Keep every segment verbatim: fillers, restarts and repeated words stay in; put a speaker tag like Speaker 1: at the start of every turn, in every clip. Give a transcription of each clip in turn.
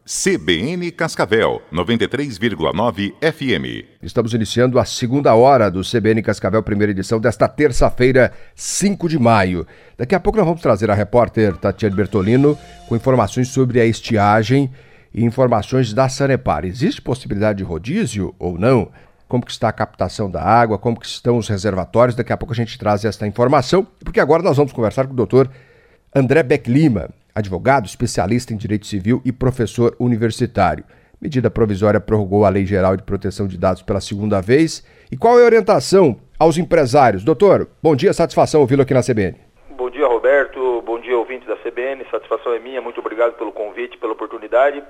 Speaker 1: C B N Cascavel, noventa e três vírgula nove F M.
Speaker 2: Estamos iniciando a segunda hora do C B N Cascavel, primeira edição desta terça-feira, cinco de maio. Daqui a pouco nós vamos trazer a repórter Tatiane Bertolino com informações sobre a estiagem e informações da Sanepar. Existe possibilidade de rodízio ou não? Como que está a captação da água, como que estão os reservatórios? Daqui a pouco a gente traz esta informação, porque agora nós vamos conversar com o doutor André Beck Lima, advogado, especialista em direito civil e professor universitário. Medida provisória prorrogou a Lei Geral de Proteção de Dados pela segunda vez. E qual é a orientação aos empresários? Doutor, bom dia, satisfação ouvi-lo aqui na C B N.
Speaker 3: Bom dia, Roberto. Bom dia, ouvintes da C B N. Satisfação é minha. Muito obrigado pelo convite, pela oportunidade.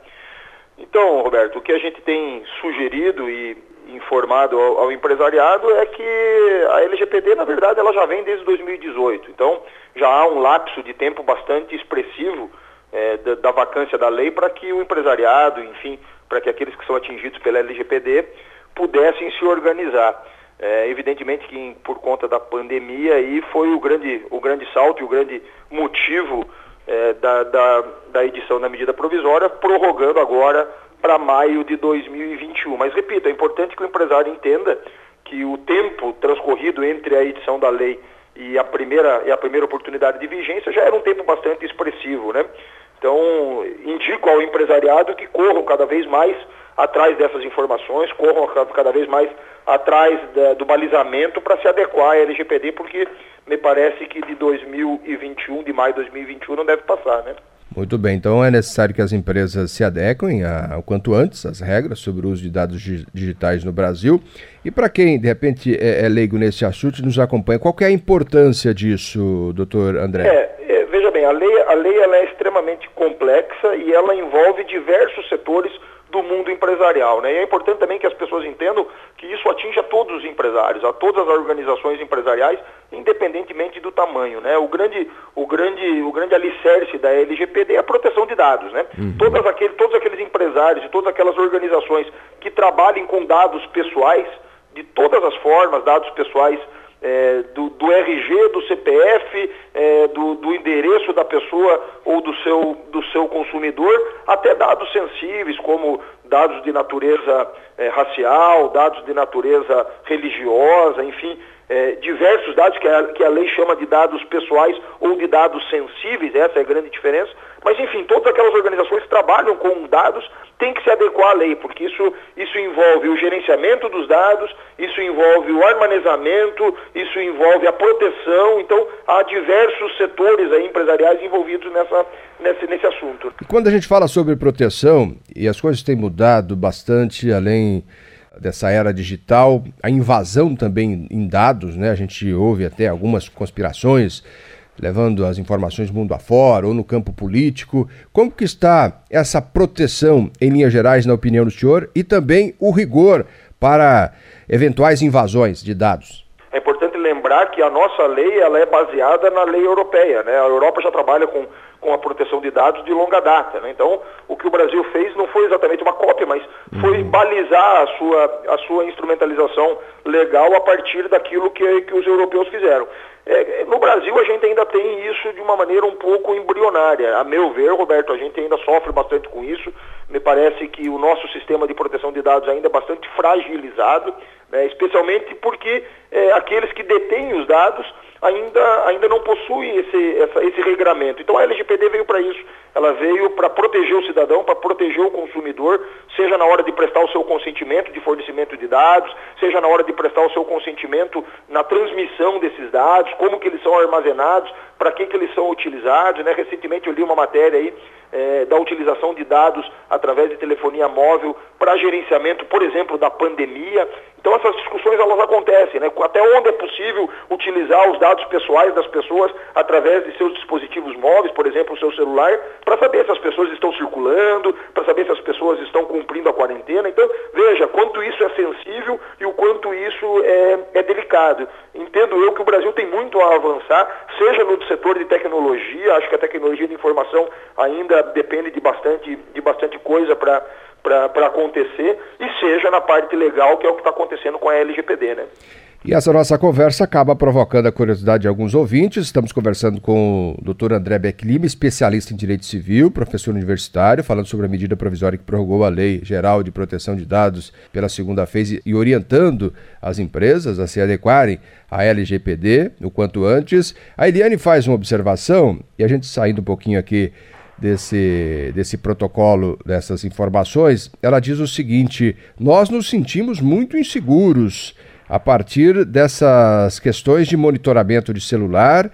Speaker 3: Então, Roberto, o que a gente tem sugerido e informado ao, ao empresariado é que a L G P D, na verdade, ela já vem desde dois mil e dezoito. Então, já há um lapso de tempo bastante expressivo é, da, da vacância da lei para que o empresariado, enfim, para que aqueles que são atingidos pela L G P D pudessem se organizar. É, evidentemente que por conta da pandemia aí foi o grande, o grande salto e o grande motivo é, da, da, da edição da medida provisória, prorrogando agora para maio de dois mil e vinte e um. Mas, repito, é importante que o empresário entenda que o tempo transcorrido entre a edição da lei e a primeira, e a primeira oportunidade de vigência já era um tempo bastante expressivo, né? Então, indico ao empresariado que corram cada vez mais atrás dessas informações, corram cada vez mais atrás da, do balizamento para se adequar à L G P D, porque me parece que de dois mil e vinte e um, de maio de dois mil e vinte e um, não deve passar, né?
Speaker 2: Muito bem, então é necessário que as empresas se adequem ao quanto antes às regras sobre o uso de dados digitais no Brasil. E para quem, de repente, é, é leigo nesse assunto e nos acompanha, qual que é a importância disso, doutor André?
Speaker 3: É, é, veja bem, a lei, a lei ela é extremamente complexa e ela envolve diversos setores do mundo empresarial, né? E é importante também que as pessoas entendam que isso atinge a todos os empresários, a todas as organizações empresariais, independentemente do tamanho, né? O grande, o grande, o grande alicerce da L G P D é a proteção de dados, né? Uhum. Todas aqueles, todos aqueles empresários e todas aquelas organizações que trabalhem com dados pessoais, de todas as formas, dados pessoais, É, do, do R G, do C P F, é, do, do endereço da pessoa ou do seu, do seu consumidor, até dados sensíveis como dados de natureza é, racial, dados de natureza religiosa, enfim, é, diversos dados que a, que a lei chama de dados pessoais ou de dados sensíveis, essa é a grande diferença. Mas, enfim, todas aquelas organizações que trabalham com dados têm que se adequar à lei, porque isso, isso envolve o gerenciamento dos dados, isso envolve o armazenamento, isso envolve a proteção. Então, há diversos setores aí empresariais envolvidos nessa, nesse, nesse assunto.
Speaker 2: Quando a gente fala sobre proteção, e as coisas têm mudado bastante, além dessa era digital, a invasão também em dados, né? A gente ouve até algumas conspirações levando as informações mundo afora ou no campo político. Como que está essa proteção, em linhas gerais, na opinião do senhor, e também o rigor para eventuais invasões de dados?
Speaker 3: É importante lembrar que a nossa lei ela é baseada na lei europeia, né? A Europa já trabalha com, com a proteção de dados de longa data, né? Então, o que o Brasil fez não foi exatamente uma cópia, mas foi balizar a sua, a sua instrumentalização legal a partir daquilo que, que os europeus fizeram. É, no Brasil a gente ainda tem isso de uma maneira um pouco embrionária. A meu ver, Roberto, a gente ainda sofre bastante com isso. Me parece que o nosso sistema de proteção de dados ainda é bastante fragilizado, né, especialmente porque é, aqueles que detêm os dados ainda, ainda não possuem esse, essa, esse regramento. Então a L G P D veio para isso. Ela veio para proteger o cidadão, para proteger o consumidor, seja na hora de prestar o seu consentimento de fornecimento de dados, seja na hora de prestar o seu consentimento na transmissão desses dados, como que eles são armazenados, para que que eles são utilizados, né? Recentemente eu li uma matéria aí é, da utilização de dados através de telefonia móvel para gerenciamento, por exemplo, da pandemia. Então essas discussões elas acontecem, né? Até onde é possível utilizar os dados pessoais das pessoas através de seus dispositivos móveis, por exemplo, o seu celular, para saber se as pessoas estão circulando, para saber se as pessoas estão cumprindo a quarentena. Então, veja, quanto isso é sensível e o quanto isso é, é delicado. Entendo eu que o Brasil tem muito a avançar, seja no setor de tecnologia, acho que a tecnologia de informação ainda depende de bastante, de bastante coisa para para acontecer, e seja na parte legal, que é o que está acontecendo com a L G P D, né?
Speaker 2: E essa nossa conversa acaba provocando a curiosidade de alguns ouvintes. Estamos conversando com o doutor André Beck Lima, especialista em Direito Civil, professor universitário, falando sobre a medida provisória que prorrogou a Lei Geral de Proteção de Dados pela segunda vez e orientando as empresas a se adequarem à L G P D o quanto antes. A Eliane faz uma observação, e a gente saindo um pouquinho aqui desse, desse protocolo, dessas informações, ela diz o seguinte: nós nos sentimos muito inseguros a partir dessas questões de monitoramento de celular,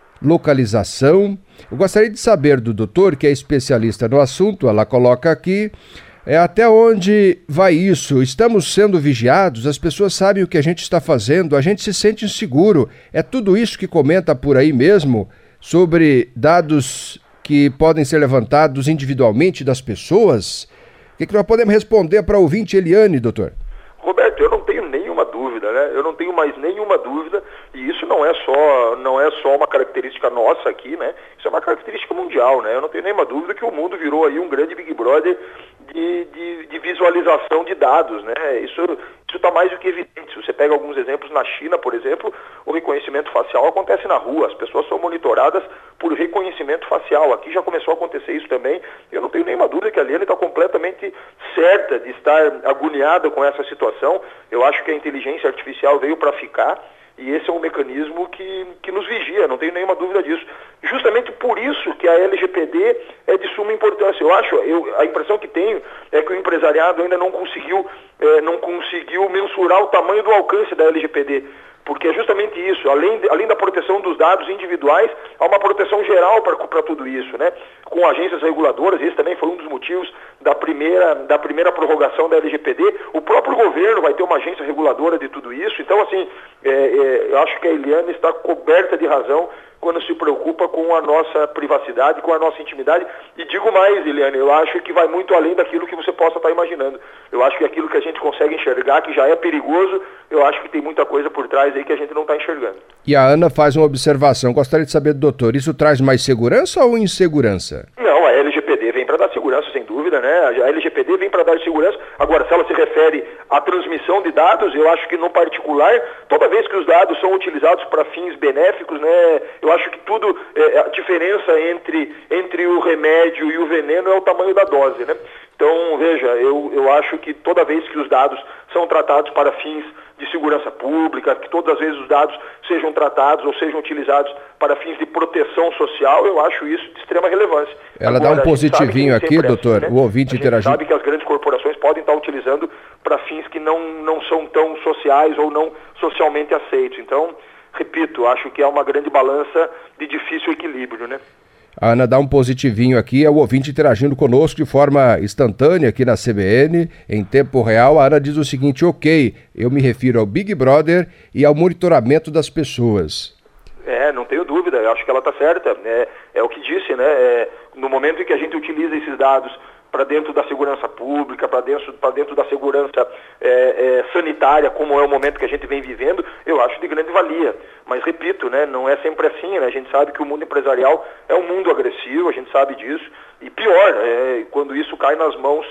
Speaker 2: localização. Eu gostaria de saber do doutor, que é especialista no assunto, ela coloca aqui, é, até onde vai isso? Estamos sendo vigiados? As pessoas sabem o que a gente está fazendo? A gente se sente inseguro? É tudo isso que comenta por aí mesmo sobre dados que podem ser levantados individualmente das pessoas? O que, que nós podemos responder para a ouvinte Eliane, doutor?
Speaker 3: Roberto, eu não tenho nenhuma dúvida, né? Eu não tenho mais nenhuma dúvida, e isso não é só, não é só uma característica nossa aqui, né? Isso é uma característica mundial, né? Eu não tenho nenhuma dúvida que o mundo virou aí um grande Big Brother de, de, de visualização de dados, né? Isso isso está mais do que evidente. Se você pega alguns exemplos na China, por exemplo, o reconhecimento facial acontece na rua, as pessoas são monitoradas por reconhecimento facial. Aqui já começou a acontecer isso também. Eu não tenho nenhuma dúvida que a Eliane está completamente certa de estar agoniada com essa situação. Eu acho que a inteligência artificial veio para ficar, e esse é um mecanismo que, que nos vigia, não tenho nenhuma dúvida disso. Justamente por isso que a L G P D é de suma importância. Eu acho, eu, a impressão que tenho é que o empresariado ainda não conseguiu, é, não conseguiu mensurar o tamanho do alcance da L G P D. Porque é justamente isso, além, de, além da proteção dos dados individuais, há uma proteção geral para tudo isso, né? Com agências reguladoras, esse também foi um dos motivos da primeira, da primeira prorrogação da L G P D. O próprio governo vai ter uma agência reguladora de tudo isso. Então, assim, é, é, eu acho que a Eliane está coberta de razão quando se preocupa com a nossa privacidade, com a nossa intimidade. E digo mais, Eliane, eu acho que vai muito além daquilo que você possa estar imaginando. Eu acho que aquilo que a gente consegue enxergar, que já é perigoso, eu acho que tem muita coisa por trás aí que a gente não está enxergando.
Speaker 2: E a Ana faz uma observação. Gostaria de saber, doutor, isso traz mais segurança ou insegurança?
Speaker 3: Não, a L G P D vem para dar segurança, sem dúvida, né? A L G P D vem para dar segurança. Agora, se ela se refere à transmissão de dados, eu acho que no particular, toda vez que os dados são utilizados para fins benéficos, né? Eu acho que tudo, é, a diferença entre, entre o remédio e o veneno é o tamanho da dose, né? Então, veja, eu, eu acho que toda vez que os dados são tratados para fins de segurança pública, que todas as vezes os dados sejam tratados ou sejam utilizados para fins de proteção social, eu acho isso de extrema relevância.
Speaker 2: Ela Agora, dá um positivinho aqui, doutor, assim, né? O ouvinte interagindo.
Speaker 3: A gente sabe que as grandes corporações podem estar utilizando para fins que não, não são tão sociais ou não socialmente aceitos. Então, repito, acho que é uma grande balança de difícil equilíbrio, né?
Speaker 2: A Ana dá um positivinho aqui, é o ouvinte interagindo conosco de forma instantânea aqui na C B N, em tempo real. A Ana diz o seguinte: ok, eu me refiro ao Big Brother e ao monitoramento das pessoas.
Speaker 3: É, não tenho dúvida, eu acho que ela está certa. É, é o que disse, né? É, no momento em que a gente utiliza esses dados para dentro da segurança pública, para dentro, para dentro da segurança é, é, sanitária, como é o momento que a gente vem vivendo, eu acho de grande valia. Mas, repito, né, não é sempre assim, né? A gente sabe que o mundo empresarial é um mundo agressivo, a gente sabe disso, e pior, é, quando isso cai nas mãos,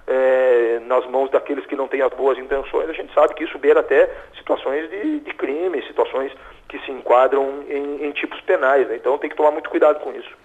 Speaker 3: é, nas mãos daqueles que não têm as boas intenções, a gente sabe que isso beira até situações de, de crime, situações que se enquadram em, em tipos penais, né? Então tem que tomar muito cuidado com isso.